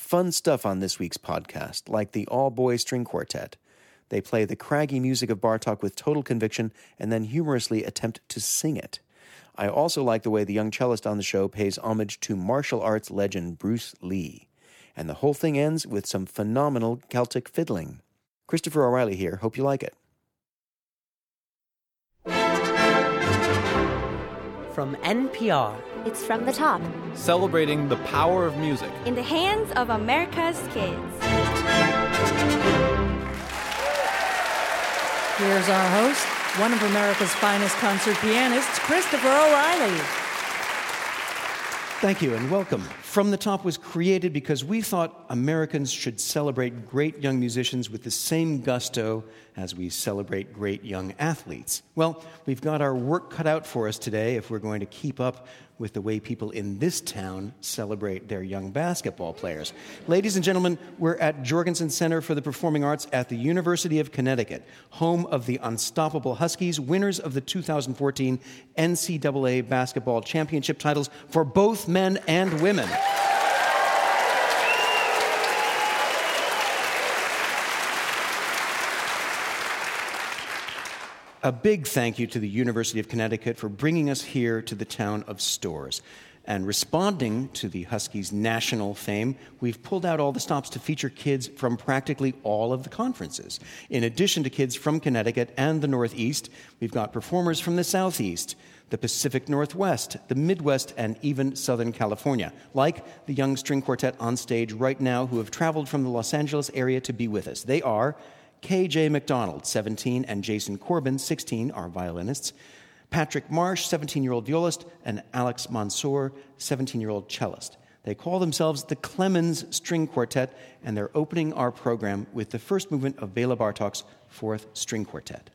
fun stuff on this week's podcast, like the all-boy string quartet. They play the craggy music of Bartók with total conviction and then humorously attempt to sing it. I also like the way the young cellist on the show pays homage to martial arts legend Bruce Lee. And the whole thing ends with some phenomenal Celtic fiddling. Christopher O'Reilly here. Hope you like it. From NPR. It's From the Top. Celebrating the power of music. In the hands of America's kids. Here's our host, one of America's finest concert pianists, Christopher O'Reilly. Thank you and welcome. From the Top was created because we thought Americans should celebrate great young musicians with the same gusto as we celebrate great young athletes. Well, we've got our work cut out for us today if we're going to keep up with the way people in this town celebrate their young basketball players. Ladies and gentlemen, we're at Jorgensen Center for the Performing Arts at the University of Connecticut, home of the Unstoppable Huskies, winners of the 2014 NCAA basketball championship titles for both men and women. A big thank you to the University of Connecticut for bringing us here to the town of Storrs. And responding to the Huskies' national fame, we've pulled out all the stops to feature kids from practically all of the conferences. In addition to kids from Connecticut and the Northeast, we've got performers from the Southeast, the Pacific Northwest, the Midwest, and even Southern California, like the young string quartet on stage right now who have traveled from the Los Angeles area to be with us. They are K.J. McDonald, 17, and Jason Corbin, 16, are violinists. Patrick Marsh, 17-year-old violist, and Alex Mansour, 17-year-old cellist. They call themselves the Clemens String Quartet, and they're opening our program with the first movement of Béla Bartók's Fourth String Quartet.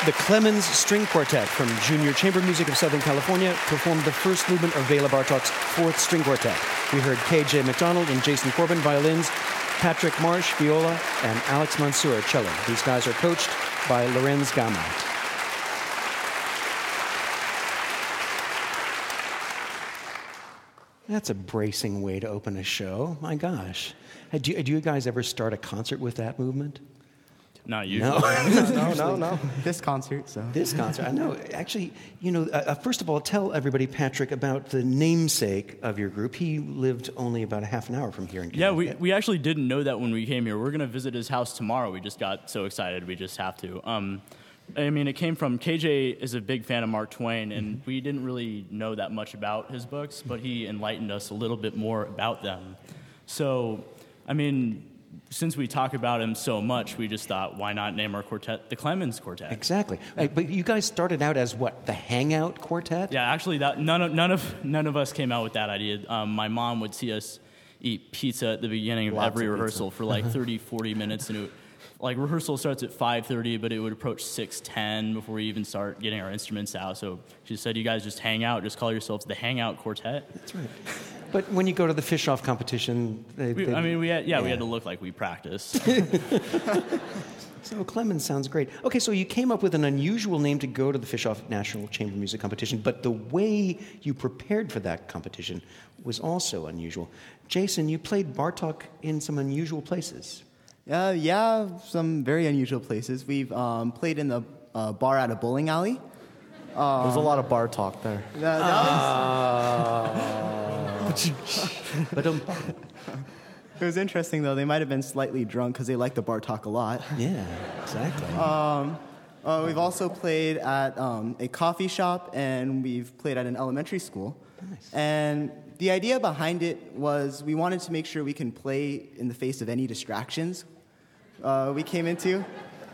The Clemens String Quartet from Junior Chamber Music of Southern California performed the first movement of Bela Bartok's Fourth String Quartet. We heard K.J. McDonald and Jason Corbin, violins, Patrick Marsh, viola, and Alex Mansour, cello. These guys are coached by Lorenz Gama. That's a bracing way to open a show. My gosh. Do you guys ever start a concert with that movement? Not usually. No. This concert, so. This concert, I know. Actually, first of all, tell everybody, Patrick, about the namesake of your group. He lived only about a half an hour from here in Connecticut. Yeah, we actually didn't know that when we came here. We're going to visit his house tomorrow. We just got so excited, we just have to. It came from, KJ is a big fan of Mark Twain, and we didn't really know that much about his books, but he enlightened us a little bit more about them. So, since we talk about him so much, we just thought, why not name our quartet the Clemens Quartet? Exactly. But you guys started out as what? The Hangout Quartet? Yeah, actually, none of us came out with that idea. My mom would see us eat pizza at the beginning of every rehearsal for like 30, 40 minutes, and rehearsal starts at 5:30, but it would approach 6:10 before we even start getting our instruments out. So she said, you guys just hang out, just call yourselves the Hangout Quartet. That's right. But when you go to the fish-off competition... we had to look like we practiced. So Clemens sounds great. Okay, so you came up with an unusual name to go to the Fish-Off National Chamber Music Competition, but the way you prepared for that competition was also unusual. Jason, you played Bartok in some unusual places. Yeah, some very unusual places. We've played in the bar at a bowling alley. There's a lot of bar talk there. It was interesting, though. They might have been slightly drunk because they like the bar talk a lot. Yeah, exactly. We've also played at a coffee shop, and we've played at an elementary school. Nice. And the idea behind it was we wanted to make sure we can play in the face of any distractions we came into.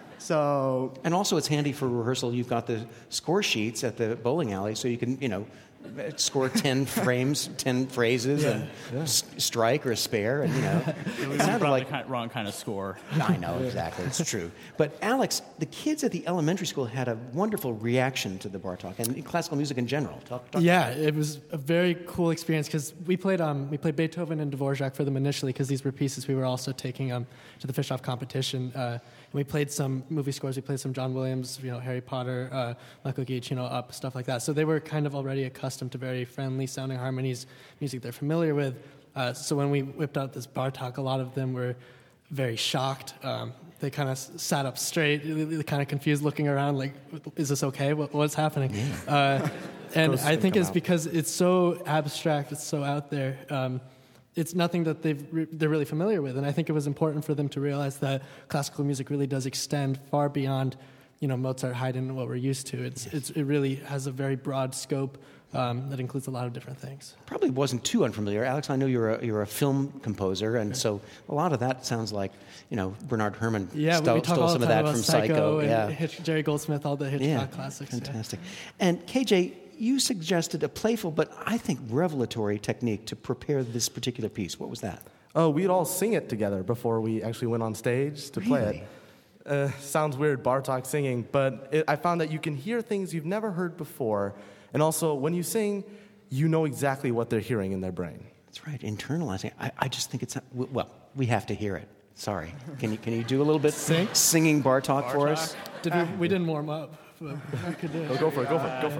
So, and also it's handy for rehearsal. You've got the score sheets at the bowling alley, so you can, score 10 frames, 10 phrases, and strike or spare, and It sounded like the wrong kind of score. I know, exactly. It's true. But Alex, the kids at the elementary school had a wonderful reaction to the Bartok and classical music in general. Talk it was a very cool experience because we played Beethoven and Dvorak for them initially because these were pieces we were also taking to the Fish-Off competition. And we played some movie scores. We played some John Williams, Harry Potter, Michael Geach, Up, stuff like that. So they were kind of already accustomed to very friendly sounding harmonies, music they're familiar with. So when we whipped out this Bartok, a lot of them were very shocked. They kind of sat up straight, kind of confused, looking around like, is this okay? What's happening? Yeah. And I think it's because it's so abstract, it's so out there. It's nothing that they're really familiar with, and I think it was important for them to realize that classical music really does extend far beyond, Mozart, Haydn, and what we're used to. It really has a very broad scope that includes a lot of different things. Probably wasn't too unfamiliar, Alex. I know you're a film composer, and so a lot of that sounds like Bernard Herrmann stole some of that from Psycho. And Jerry Goldsmith, all the Hitchcock classics. Fantastic. And KJ, you suggested a playful but I think revelatory technique to prepare this particular piece. What was that? Oh, we'd all sing it together before we actually went on stage to play it. Sounds weird, Bartok singing, but I found that you can hear things you've never heard before, and also when you sing, you know exactly what they're hearing in their brain. That's right, internalizing. I just think we have to hear it. Sorry. Can you do a little bit singing Bartok for us? We didn't warm up. But we could do it. Go for it.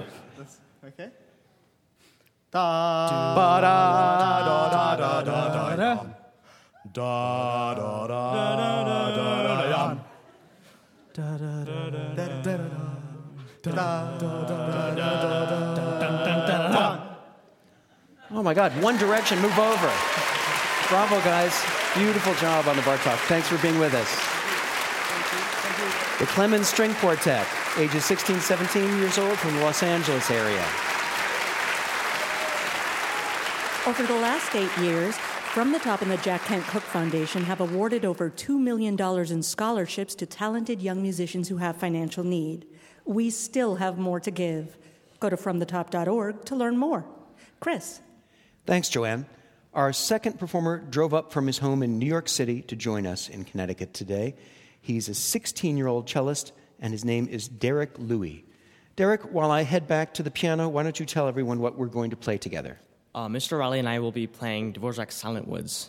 Okay. Oh my God, One Direction, move over. Bravo, guys. Beautiful job on the Bartok. Thanks for being with us. The Clemens String Quartet, ages 16, 17 years old, from the Los Angeles area. Over the last 8 years, From the Top and the Jack Kent Cooke Foundation have awarded over $2 million in scholarships to talented young musicians who have financial need. We still have more to give. Go to fromthetop.org to learn more. Chris. Thanks, Joanne. Our second performer drove up from his home in New York City to join us in Connecticut today. He's a 16-year-old cellist and his name is Derek Louie. Derek, while I head back to the piano, why don't you tell everyone what we're going to play together? Mr. Raleigh and I will be playing Dvorak's Silent Woods.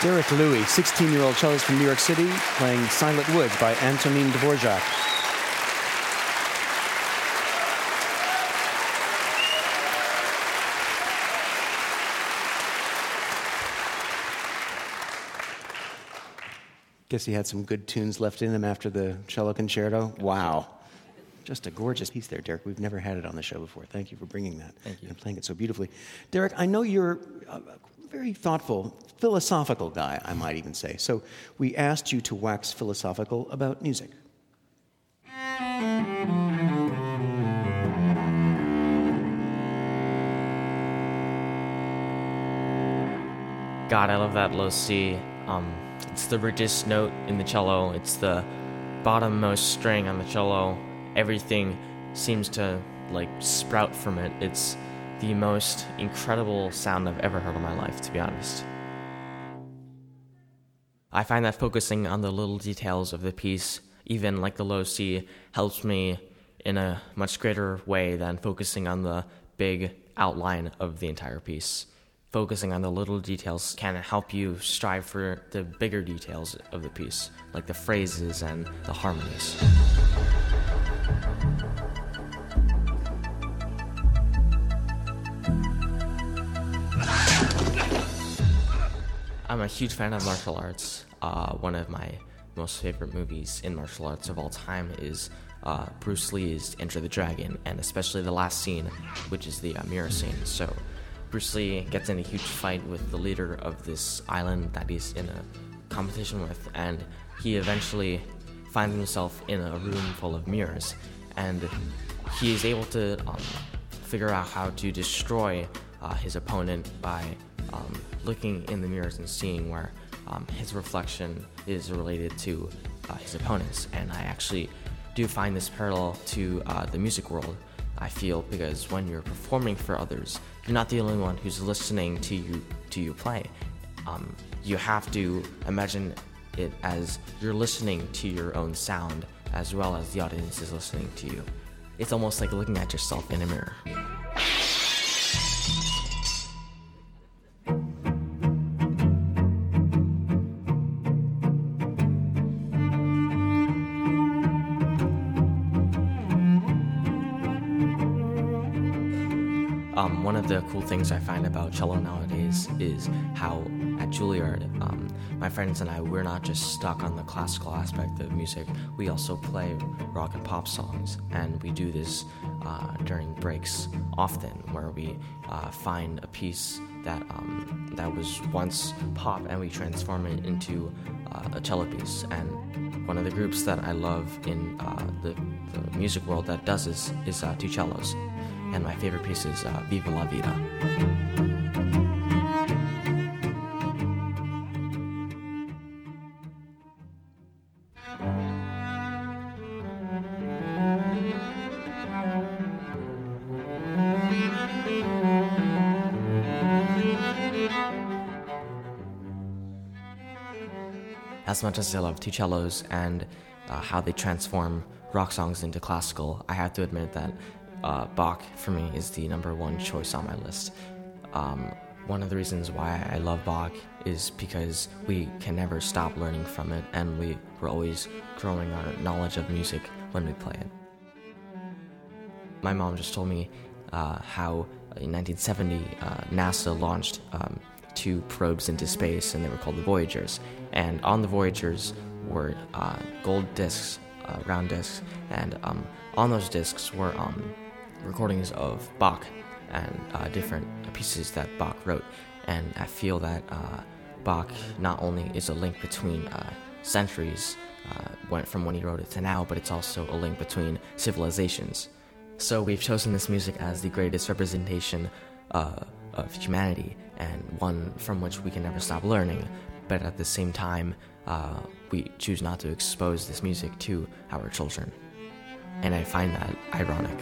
Derek Louis, 16-year-old cellist from New York City, playing Silent Woods by Antonin Dvorak. Guess he had some good tunes left in him after the cello concerto. Wow. Just a gorgeous piece there, Derek. We've never had it on the show before. Thank you for bringing that. Thank you. And playing it so beautifully. Derek, I know you're a very thoughtful, philosophical guy, I might even say. So we asked you to wax philosophical about music. God, I love that low C. It's the richest note in the cello. It's the bottommost string on the cello. Everything seems to, sprout from it. It's the most incredible sound I've ever heard in my life, to be honest. I find that focusing on the little details of the piece, even like the low C, helps me in a much greater way than focusing on the big outline of the entire piece. Focusing on the little details can help you strive for the bigger details of the piece, like the phrases and the harmonies. I'm a huge fan of martial arts. One of my most favorite movies in martial arts of all time is Bruce Lee's Enter the Dragon, and especially the last scene, which is the mirror scene. So Bruce Lee gets in a huge fight with the leader of this island that he's in a competition with, and he eventually finds himself in a room full of mirrors, and he is able to figure out how to destroy his opponent by looking in the mirrors and seeing where his reflection is related to his opponent's. And I actually do find this parallel to the music world, I feel, because when you're performing for others, you're not the only one who's listening to you play. You have to imagine it as you're listening to your own sound as well as the audience is listening to you. It's almost like looking at yourself in a mirror. One of the cool things I find about cello nowadays is how at Juilliard, my friends and I, we're not just stuck on the classical aspect of music. We also play rock and pop songs, and we do this during breaks often, where we find a piece that was once pop and we transform it into a cello piece. And one of the groups that I love in the music world that does this is Two Cellos. And my favorite piece is Viva la Vida. As much as I love Two Cellos and how they transform rock songs into classical, I have to admit that Bach, for me, is the number one choice on my list. One of the reasons why I love Bach is because we can never stop learning from it, and we're always growing our knowledge of music when we play it. My mom just told me how in 1970 NASA launched 2 probes into space, and they were called the Voyagers. And on the Voyagers were gold discs, round discs, and on those discs were recordings of Bach and different pieces that Bach wrote. And I feel that Bach not only is a link between centuries, went from when he wrote it to now, but it's also a link between civilizations. So we've chosen this music as the greatest representation of humanity, and one from which we can never stop learning. But at the same time, we choose not to expose this music to our children. And I find that ironic.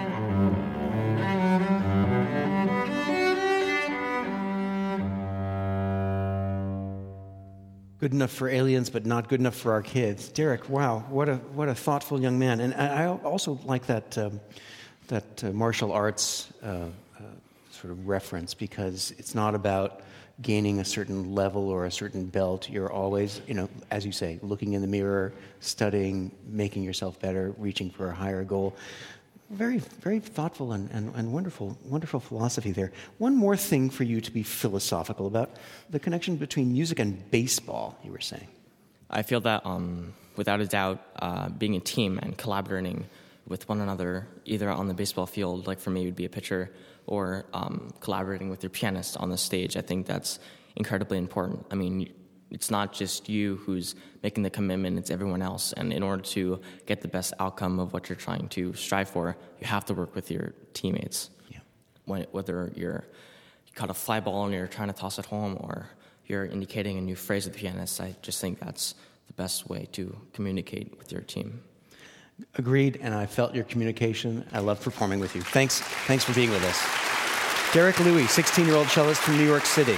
Good enough for aliens, but not good enough for our kids. Derek, wow, what a thoughtful young man. And I also like that martial arts sort sort of reference, because it's not about gaining a certain level or a certain belt. You're always, as you say, looking in the mirror, studying, making yourself better, reaching for a higher goal. Very, very thoughtful and wonderful philosophy there. One more thing for you to be philosophical about, the connection between music and baseball, you were saying. I feel that, without a doubt, being a team and collaborating with one another, either on the baseball field, like for me, it would be a pitcher, or collaborating with your pianist on the stage, I think that's incredibly important. I mean, it's not just you who's making the commitment, it's everyone else. And in order to get the best outcome of what you're trying to strive for, you have to work with your teammates. Yeah. Whether you caught a fly ball and you're trying to toss it home, or you're indicating a new phrase with the pianist, I just think that's the best way to communicate with your team. Agreed, and I felt your communication. I love performing with you. Thanks for being with us. Derek Louie, 16-year-old cellist from New York City.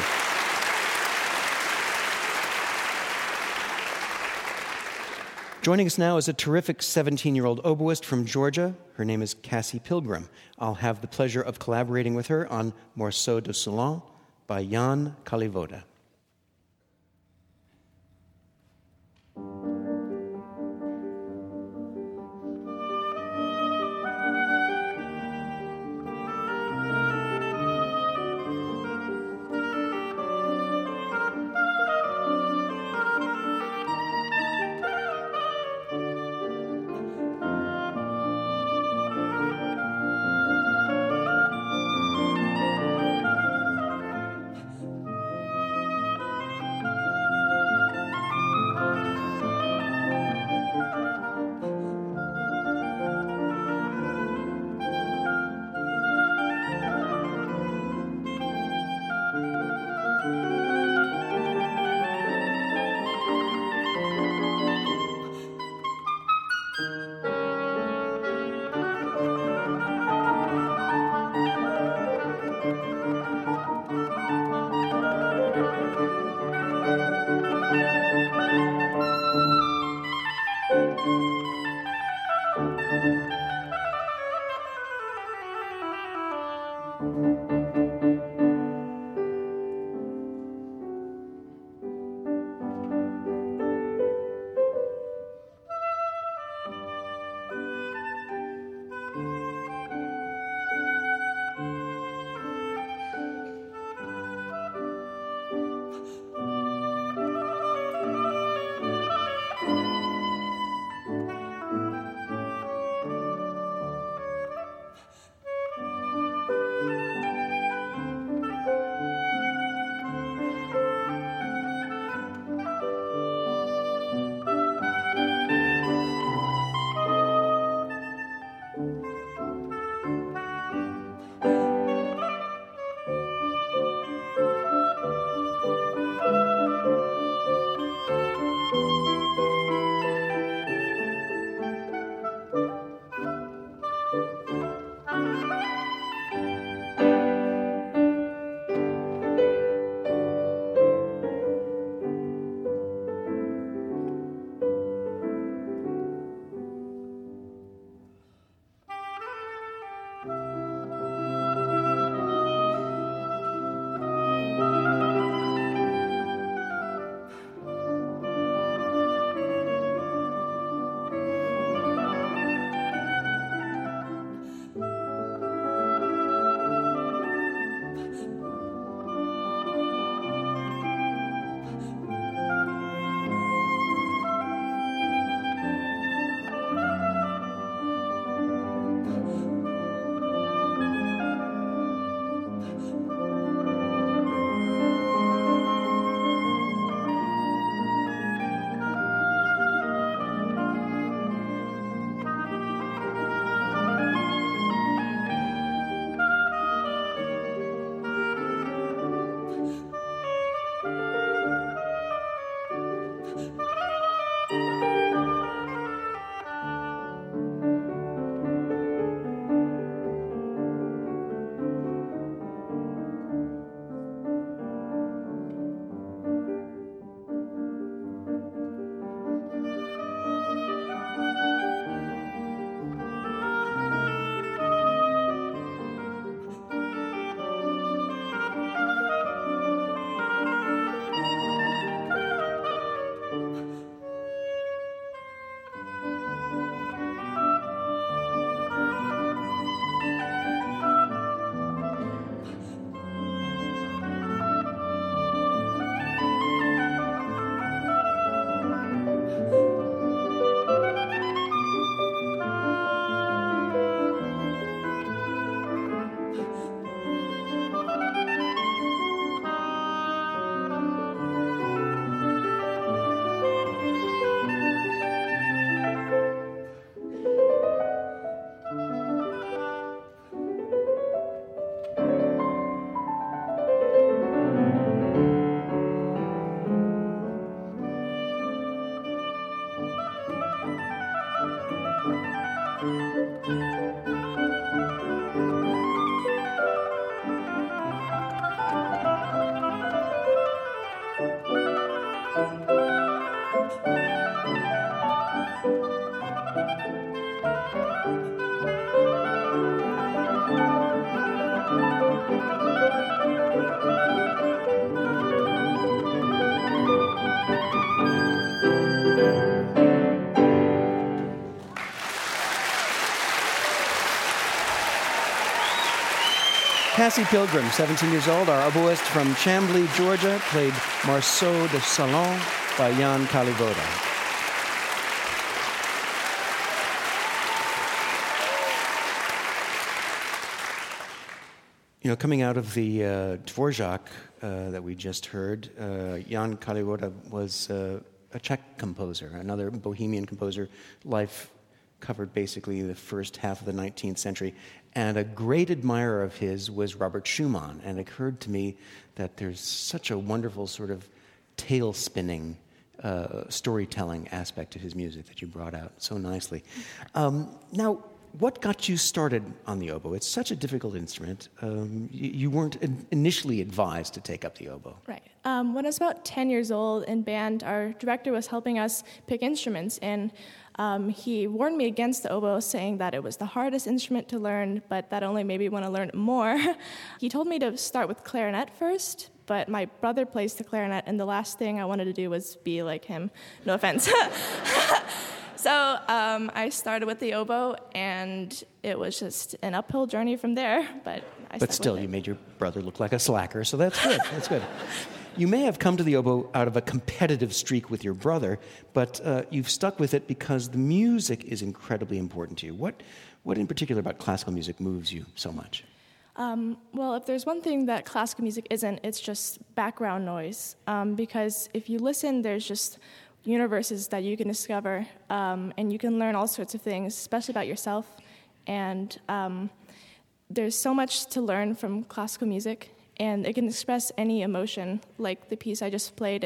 Joining us now is a terrific 17-year-old oboist from Georgia. Her name is Cassie Pilgrim. I'll have the pleasure of collaborating with her on Morceau de Salon by Jan Kalivoda. Cassie Pilgrim, 17 years old, our oboist from Chambly, Georgia, played Marceau de Salon by Jan Kalivoda. You know, coming out of the Dvorak that we just heard, Jan Kalivoda was a Czech composer, another Bohemian composer. Life covered basically the first half of the 19th century. And a great admirer of his was Robert Schumann. And it occurred to me that there's such a wonderful sort of tale-spinning, storytelling aspect to his music that you brought out so nicely. Now, what got you started on the oboe? It's such a difficult instrument. You weren't initially advised to take up the oboe. Right. When I was about 10 years old in band, our director was helping us pick instruments, and he warned me against the oboe, saying that it was the hardest instrument to learn, but that only made me want to learn it more. He told me to start with clarinet first, but my brother plays the clarinet, and the last thing I wanted to do was be like him. No offense. So I started with the oboe, and it was just an uphill journey from there. But still, you made your brother look like a slacker, so that's good. That's good. You may have come to the oboe out of a competitive streak with your brother, but you've stuck with it because the music is incredibly important to you. What in particular about classical music moves you so much? Well, if there's one thing that classical music isn't, it's just background noise. Because if you listen, there's just universes that you can discover, and you can learn all sorts of things, especially about yourself. And there's so much to learn from classical music, and it can express any emotion. Like the piece I just played,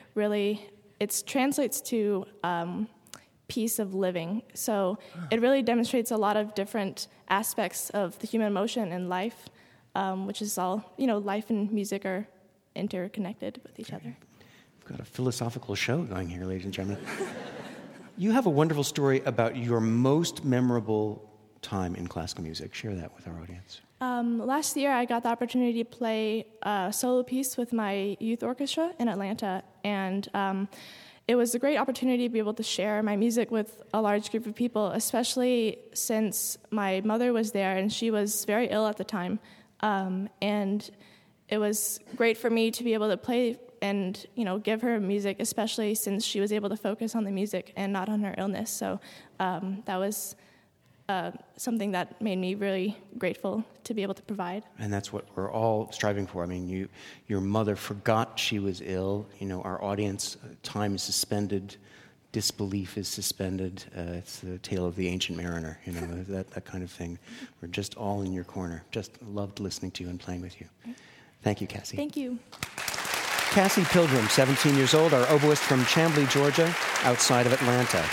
it translates to piece of living. So it really demonstrates a lot of different aspects of the human emotion and life, which is all, life and music are interconnected with each other. We've got a philosophical show going here, ladies and gentlemen. You have a wonderful story about your most memorable time in classical music. Share that with our audience. Last year, I got the opportunity to play a solo piece with my youth orchestra in Atlanta, and it was a great opportunity to be able to share my music with a large group of people, especially since my mother was there, and she was very ill at the time. And it was great for me to be able to play and, give her music, especially since she was able to focus on the music and not on her illness. So that was something that made me really grateful to be able to provide. And that's what we're all striving for. I mean, your mother forgot she was ill. Our audience, time is suspended, disbelief is suspended. It's the tale of the ancient mariner, that kind of thing. We're just all in your corner. Just loved listening to you and playing with you. Thank you, Cassie. Thank you. Cassie Pilgrim, 17 years old, our oboist from Chambly, Georgia, outside of Atlanta.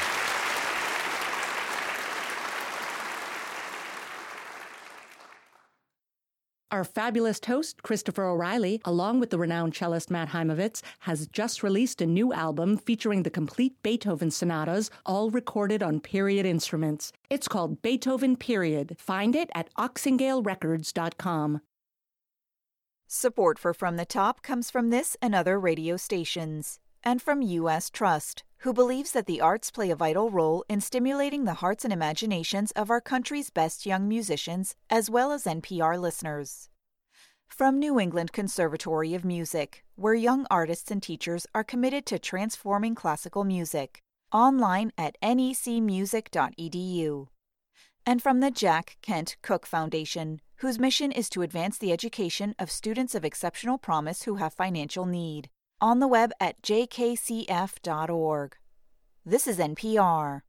Our fabulous host, Christopher O'Reilly, along with the renowned cellist Matt Heimovitz, has just released a new album featuring the complete Beethoven sonatas, all recorded on period instruments. It's called Beethoven Period. Find it at oxingalerecords.com. Support for From the Top comes from this and other radio stations, and from U.S. Trust, who believes that the arts play a vital role in stimulating the hearts and imaginations of our country's best young musicians, as well as NPR listeners. From New England Conservatory of Music, where young artists and teachers are committed to transforming classical music, online at necmusic.edu. And from the Jack Kent Cooke Foundation, whose mission is to advance the education of students of exceptional promise who have financial need. On the web at jkcf.org. This is NPR.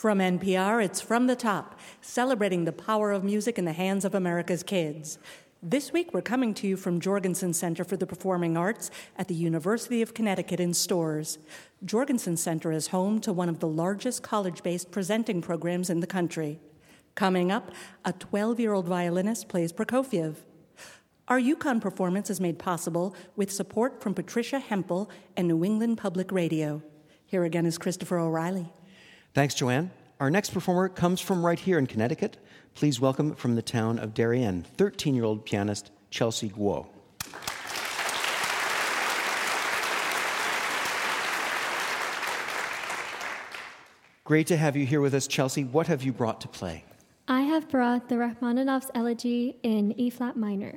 From NPR, it's From the Top, celebrating the power of music in the hands of America's kids. This week, we're coming to you from Jorgensen Center for the Performing Arts at the University of Connecticut in Storrs. Jorgensen Center is home to one of the largest college-based presenting programs in the country. Coming up, a 12-year-old violinist plays Prokofiev. Our Yukon performance is made possible with support from Patricia Hempel and New England Public Radio. Here again is Christopher O'Reilly. Thanks, Joanne. Our next performer comes from right here in Connecticut. Please welcome from the town of Darien, 13-year-old pianist Chelsea Guo. Great to have you here with us, Chelsea. What have you brought to play? I have brought the Rachmaninoff's Elegy in E-flat minor.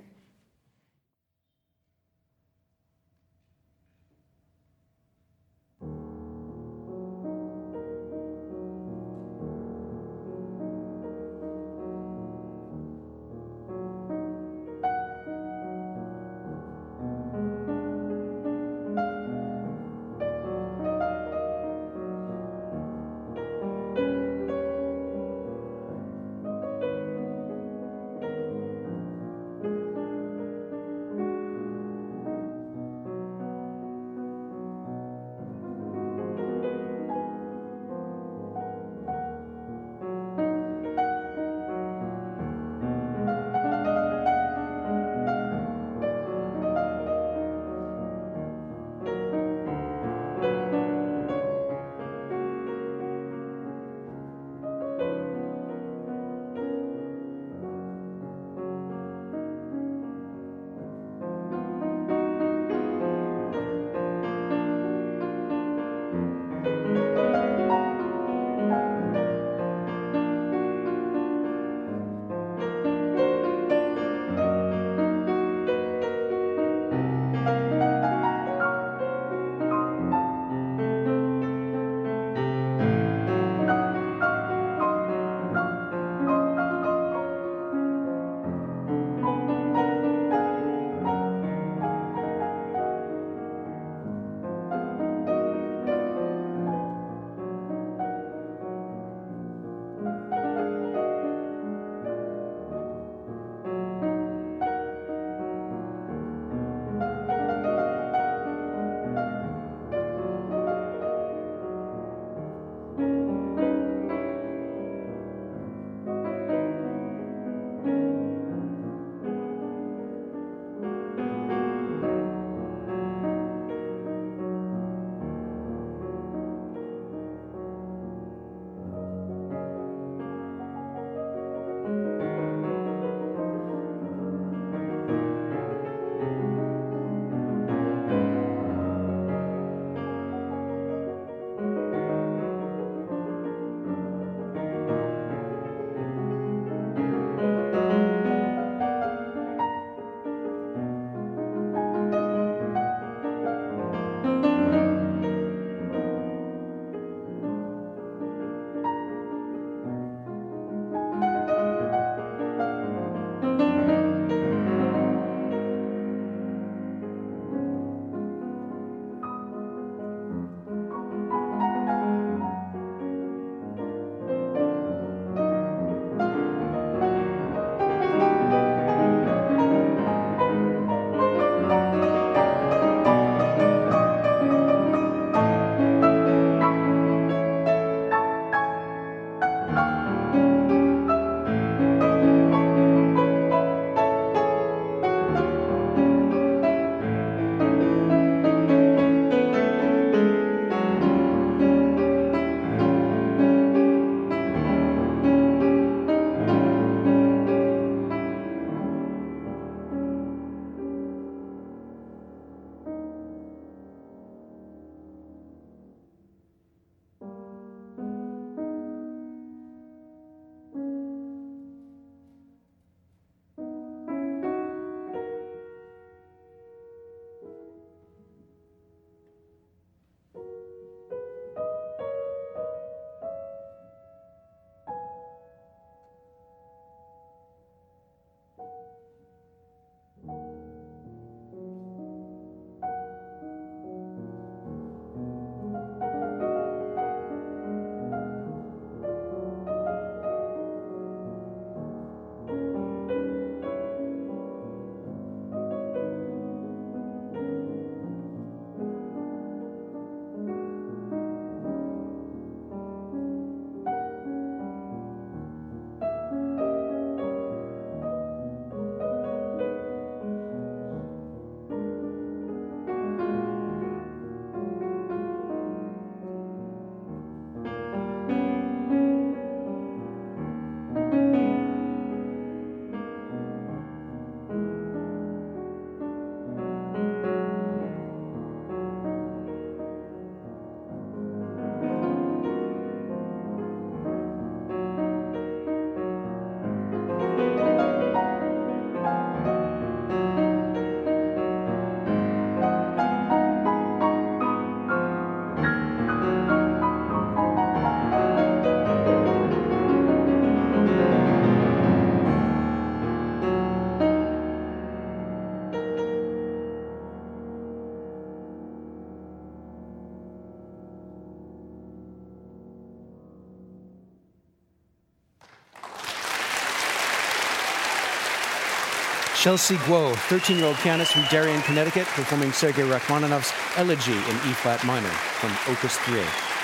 Chelsea Guo, 13-year-old pianist from Darien, Connecticut, performing Sergei Rachmaninoff's Elegy in E-flat minor from Opus 3.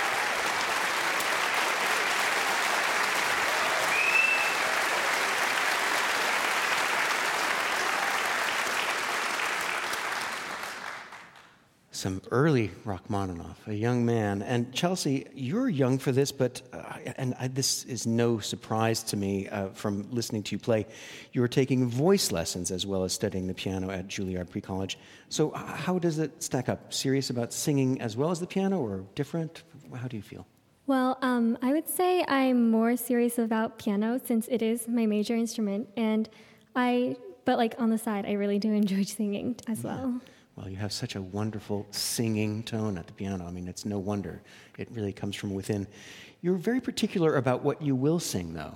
Some early Rachmaninoff, a young man. And Chelsea, you're young for this, but this is no surprise to me from listening to you play. You were taking voice lessons as well as studying the piano at Juilliard Pre-College. So how does it stack up? Serious about singing as well as the piano, or different? How do you feel? Well, I would say I'm more serious about piano since it is my major instrument, but like on the side, I really do enjoy singing as well. Well, you have such a wonderful singing tone at the piano. I mean, it's no wonder. It really comes from within. You're very particular about what you will sing, though.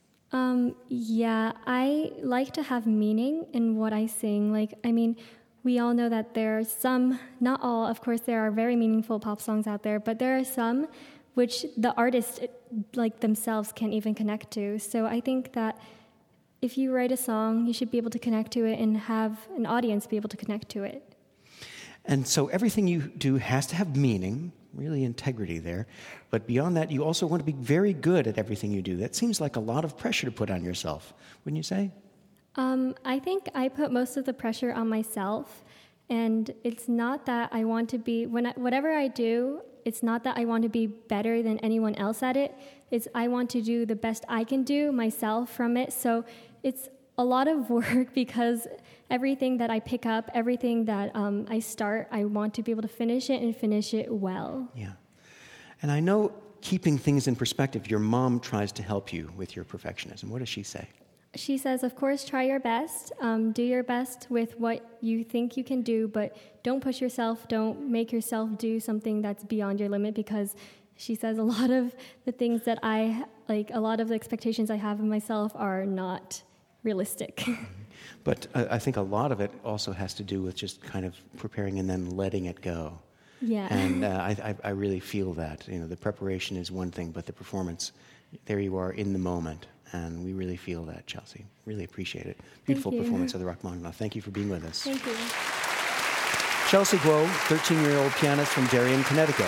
Yeah, I like to have meaning in what I sing. We all know that there are some, not all, of course, there are very meaningful pop songs out there, but there are some which the artists, themselves can't even connect to. So I think that if you write a song, you should be able to connect to it and have an audience be able to connect to it. And so everything you do has to have meaning, really integrity there. But beyond that, you also want to be very good at everything you do. That seems like a lot of pressure to put on yourself, wouldn't you say? I think I put most of the pressure on myself. And it's not that I want to be, whatever I do, it's not that I want to be better than anyone else at it. It's I want to do the best I can do myself from it. So it's a lot of work because everything that I pick up, everything that I start, I want to be able to finish it and finish it well. Yeah. And I know, keeping things in perspective, your mom tries to help you with your perfectionism. What does she say? She says, of course, try your best. Do your best with what you think you can do, but don't push yourself. Don't make yourself do something that's beyond your limit, because she says a lot of the things that a lot of the expectations I have of myself are not realistic. But I think a lot of it also has to do with just kind of preparing and then letting it go. Yeah. And I really feel that. You know, the preparation is one thing, but the performance, there you are in the moment. And we really feel that, Chelsea. Really appreciate it. Beautiful performance of the Rachmaninoff. Thank you for being with us. Thank you. Chelsea Guo, 13-year-old pianist from Darien, Connecticut.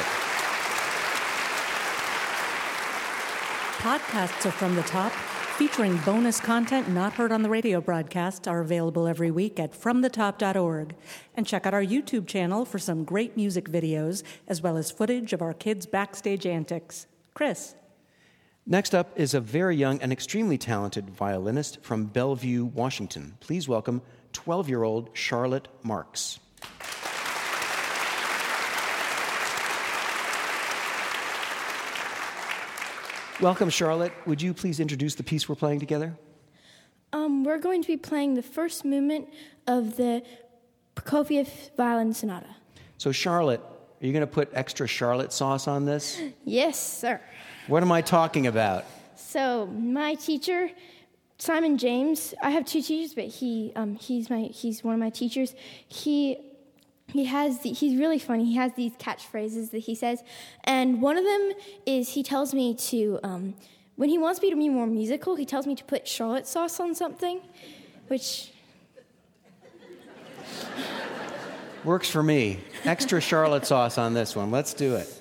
Podcasts of From the Top, featuring bonus content not heard on the radio broadcast, are available every week at fromthetop.org. And check out our YouTube channel for some great music videos, as well as footage of our kids' backstage antics. Chris. Next up is a very young and extremely talented violinist from Bellevue, Washington. Please welcome 12-year-old Charlotte Marks. Welcome, Charlotte. Would you please introduce the piece we're playing together? We're going to be playing the first movement of the Prokofiev Violin Sonata. So, Charlotte, are you going to put extra Charlotte sauce on this? Yes, sir. What am I talking about? So, my teacher, Simon James, I have two teachers, but he's one of my teachers. He's really funny. He has these catchphrases that he says, and one of them is he tells me to, when he wants me to be more musical, he tells me to put Charlotte sauce on something, which works for me. Extra Charlotte sauce on this one. Let's do it.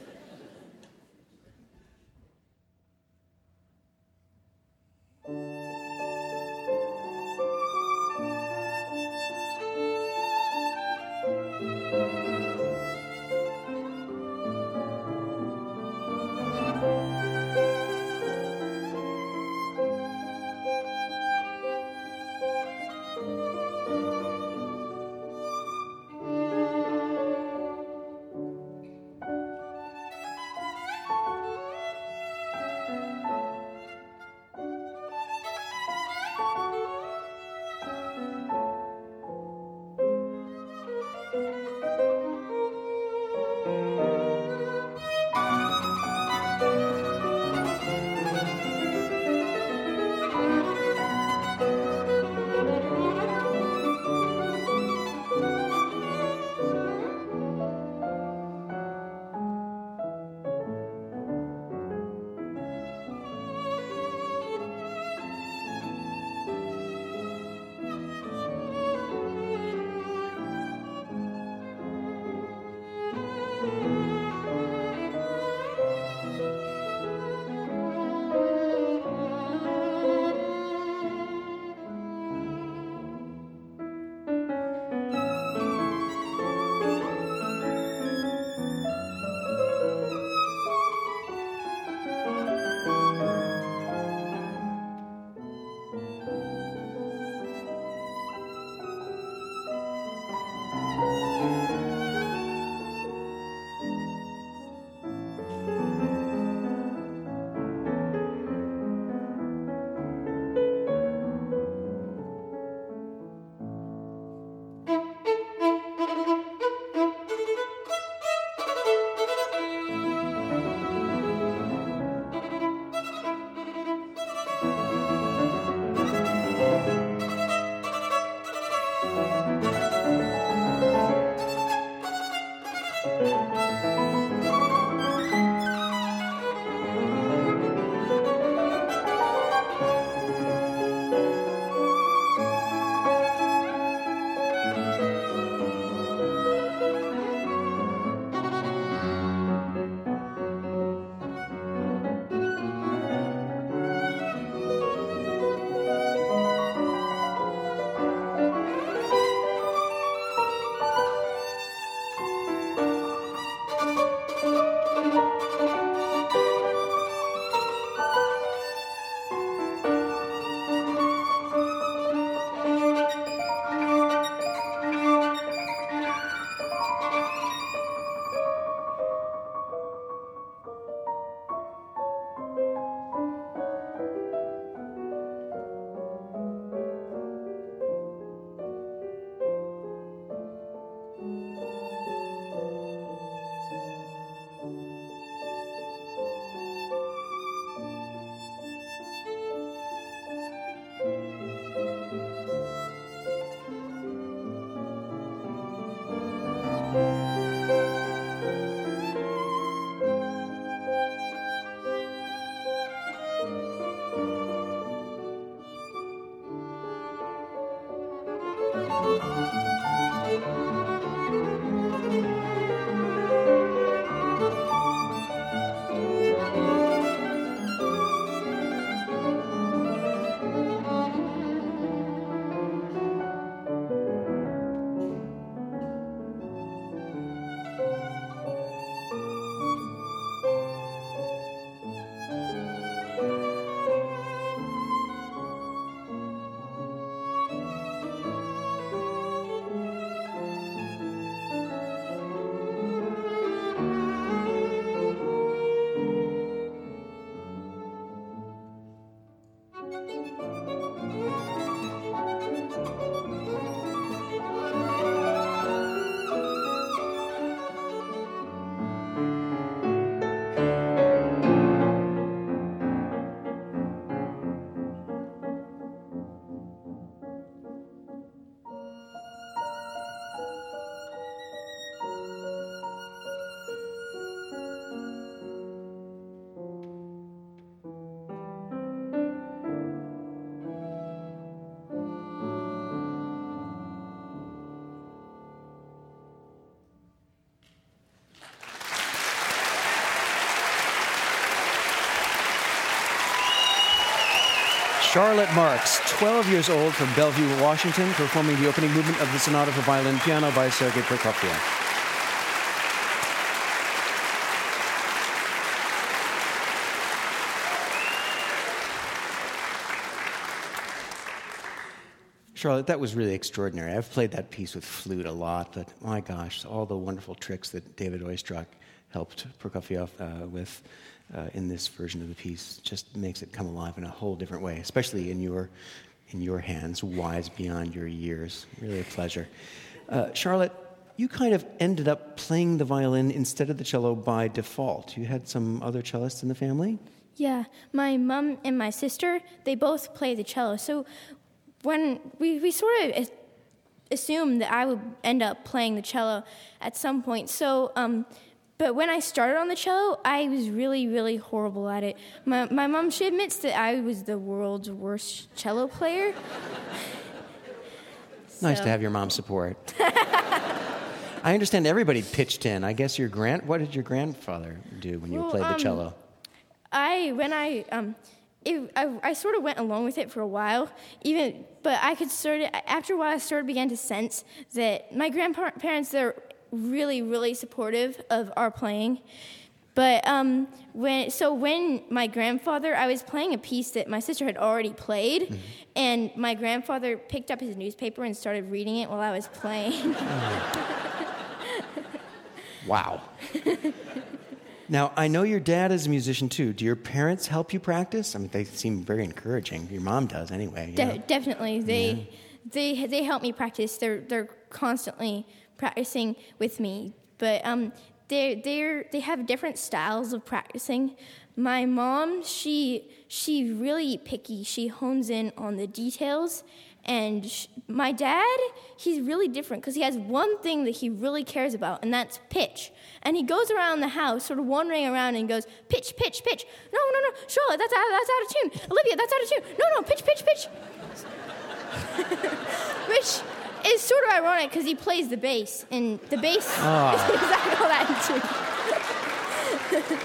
Charlotte Marks, 12 years old, from Bellevue, Washington, performing the opening movement of the Sonata for Violin and Piano by Sergei Prokofiev. Charlotte, that was really extraordinary. I've played that piece with flute a lot, but my gosh, all the wonderful tricks that David Oistrakh helped Prokofiev with in this version of the piece just makes it come alive in a whole different way, especially in your hands, wise beyond your years. Really a pleasure. Charlotte, you kind of ended up playing the violin instead of the cello by default. You had some other cellists in the family? Yeah, my mom and my sister, they both play the cello. So when we sort of assumed that I would end up playing the cello at some point. So, but when I started on the cello, I was really, really horrible at it. My mom, she admits that I was the world's worst cello player. Nice to have your mom's support. I understand everybody pitched in. I guess what did your grandfather do when you played the cello? I sort of went along with it for a while, but after a while I began to sense that my grandparents, they're really, really supportive of our playing. But when my grandfather, I was playing a piece that my sister had already played, mm-hmm. and my grandfather picked up his newspaper and started reading it while I was playing. Wow. Now, I know your dad is a musician, too. Do your parents help you practice? I mean, they seem very encouraging. Your mom does, anyway. Definitely. They help me practice. They're constantly practicing with me. But they have different styles of practicing. My mom, she's really picky. She hones in on the details. And my dad, he's really different because he has one thing that he really cares about, and that's pitch. And he goes around the house, sort of wandering around, and goes, pitch, pitch, pitch. No, Charlotte, that's out of tune. Olivia, that's out of tune. No, pitch, pitch, pitch. Which is sort of ironic because he plays the bass, and the bass is exactly all that in tune.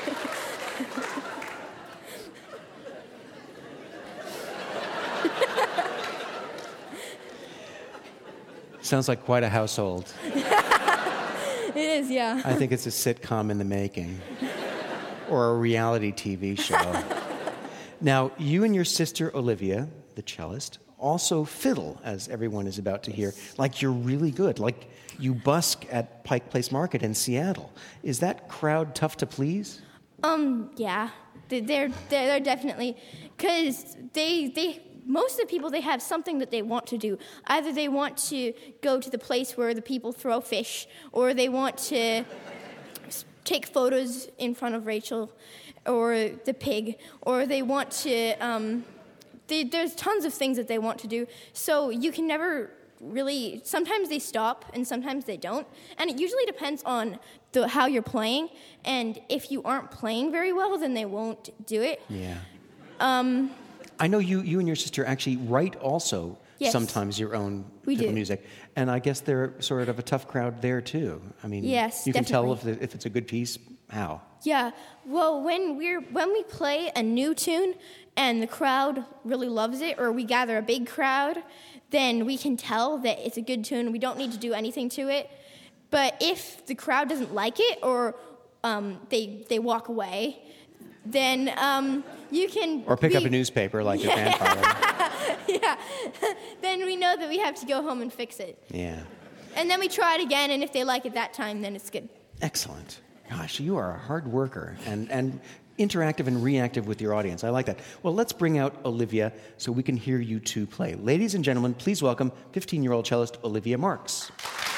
Sounds like quite a household. It is, yeah. I think it's a sitcom in the making. Or a reality TV show. Now, you and your sister, Olivia, the cellist, also fiddle, as everyone is about to hear. Like you're really good. Like you busk at Pike Place Market in Seattle. Is that crowd tough to please? Yeah. They're definitely... Because most of the people, they have something that they want to do. Either they want to go to the place where the people throw fish, or they want to take photos in front of Rachel or the pig, or they want to... there's tons of things that they want to do. So you can never really... Sometimes they stop, and sometimes they don't. And it usually depends on how you're playing. And if you aren't playing very well, then they won't do it. Yeah. I know you and your sister actually write also Yes. sometimes your own We fiddle do. music. And I guess they're sort of a tough crowd there, too. I mean, Yes, you can tell definitely. if it's a good piece. How? Yeah. Well, when we play a new tune and the crowd really loves it, or we gather a big crowd, then we can tell that it's a good tune. We don't need to do anything to it. But if the crowd doesn't like it, or they walk away, then you can... Or pick up a newspaper like your grandfather. Yeah. Then we know that we have to go home and fix it. Yeah. And then we try it again, and if they like it that time, then it's good. Excellent. Gosh, you are a hard worker and interactive and reactive with your audience. I like that. Well, let's bring out Olivia so we can hear you two play. Ladies and gentlemen, please welcome 15-year-old cellist Olivia Marks.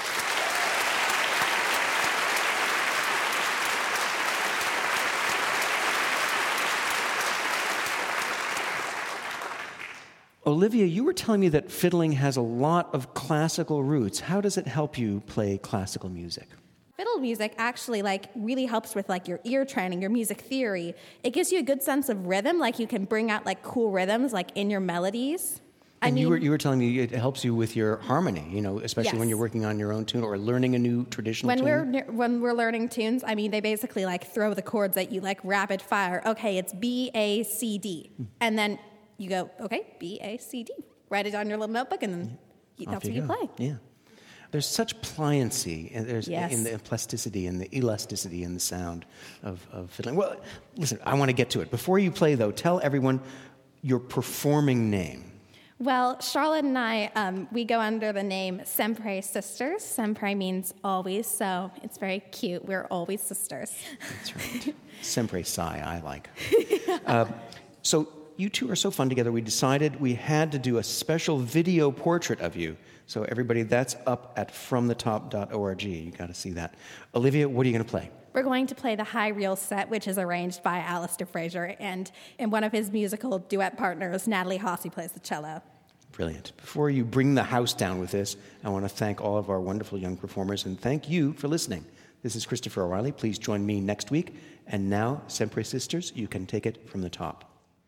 Olivia, you were telling me that fiddling has a lot of classical roots. How does it help you play classical music? Fiddle music actually really helps with your ear training, your music theory. It gives you a good sense of rhythm, you can bring out cool rhythms in your melodies. And you were telling me it helps you with your harmony, especially when Yes. you're working on your own tune or learning a new traditional tune. When we're learning tunes, they basically throw the chords at you rapid fire. Okay, it's B, A, C, D. And then you go, okay, B, A, C, D. Write it on your little notebook, and then that's what you play. Yeah. There's such pliancy and there's Yes. in the plasticity and the elasticity in the sound of fiddling. Well, listen, I want to get to it. Before you play, though, tell everyone your performing name. Well, Charlotte and I, we go under the name Sempre Sisters. Sempre means always, so it's very cute. We're always sisters. That's right. Sempre Sai, I like. So you two are so fun together, we decided we had to do a special video portrait of you. So everybody, that's up at fromthetop.org. You got to see that. Olivia, what are you going to play? We're going to play the High Reel Set, which is arranged by Alistair Fraser, and one of his musical duet partners, Natalie Haas, who plays the cello. Brilliant. Before you bring the house down with this, I want to thank all of our wonderful young performers and thank you for listening. This is Christopher O'Reilly. Please join me next week. And now, Sempre Sisters, you can take it from the top.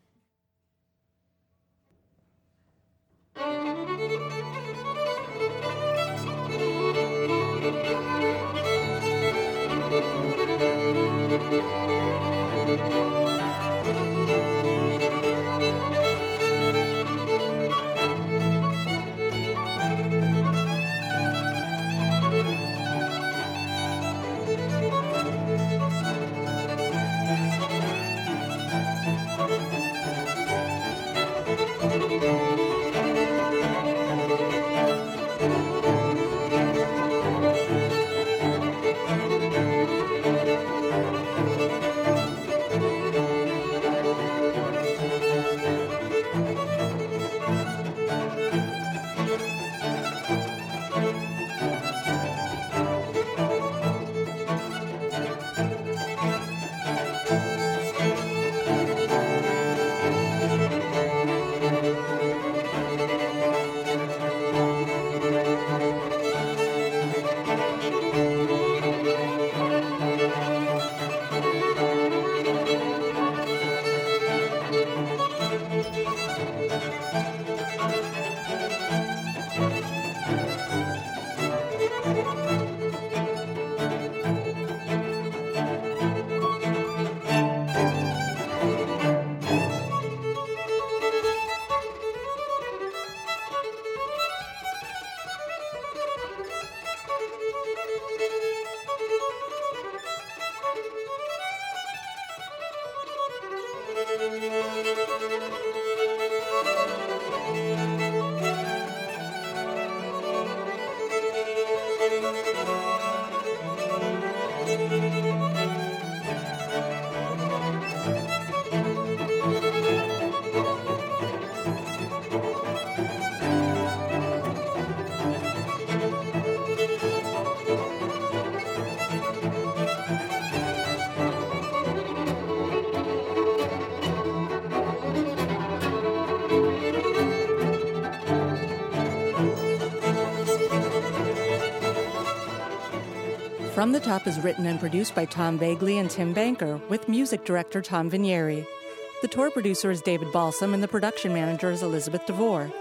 From the Top is written and produced by Tom Vagley and Tim Banker, with music director Tom Vinieri. The tour producer is David Balsam, and the production manager is Elizabeth DeVore.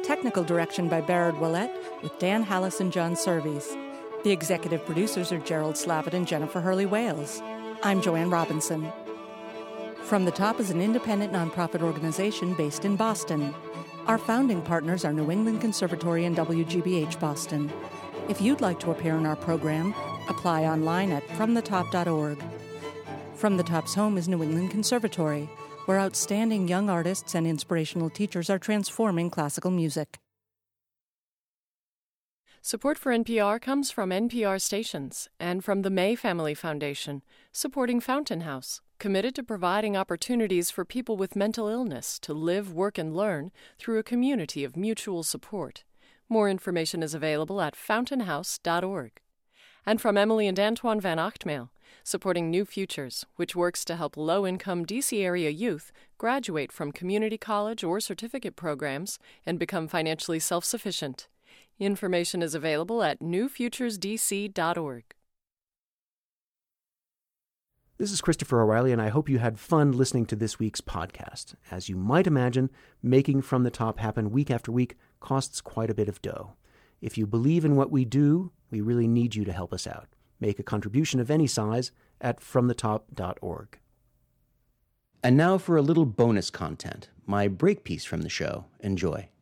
Technical direction by Barrett Willett, with Dan Hallis and John Servies. The executive producers are Gerald Slavitt and Jennifer Hurley-Wales. I'm Joanne Robinson. From the Top is an independent nonprofit organization based in Boston. Our founding partners are New England Conservatory and WGBH Boston. If you'd like to appear in our program, apply online at fromthetop.org. From the Top's home is New England Conservatory, where outstanding young artists and inspirational teachers are transforming classical music. Support for NPR comes from NPR stations and from the May Family Foundation, supporting Fountain House, committed to providing opportunities for people with mental illness to live, work, and learn through a community of mutual support. More information is available at fountainhouse.org. And from Emily and Antoine Van Ochtmael, supporting New Futures, which works to help low-income D.C. area youth graduate from community college or certificate programs and become financially self-sufficient. Information is available at newfuturesdc.org. This is Christopher O'Reilly, and I hope you had fun listening to this week's podcast. As you might imagine, making From the Top happen week after week costs quite a bit of dough. If you believe in what we do, we really need you to help us out. Make a contribution of any size at fromthetop.org. And now for a little bonus content, my break piece from the show. Enjoy.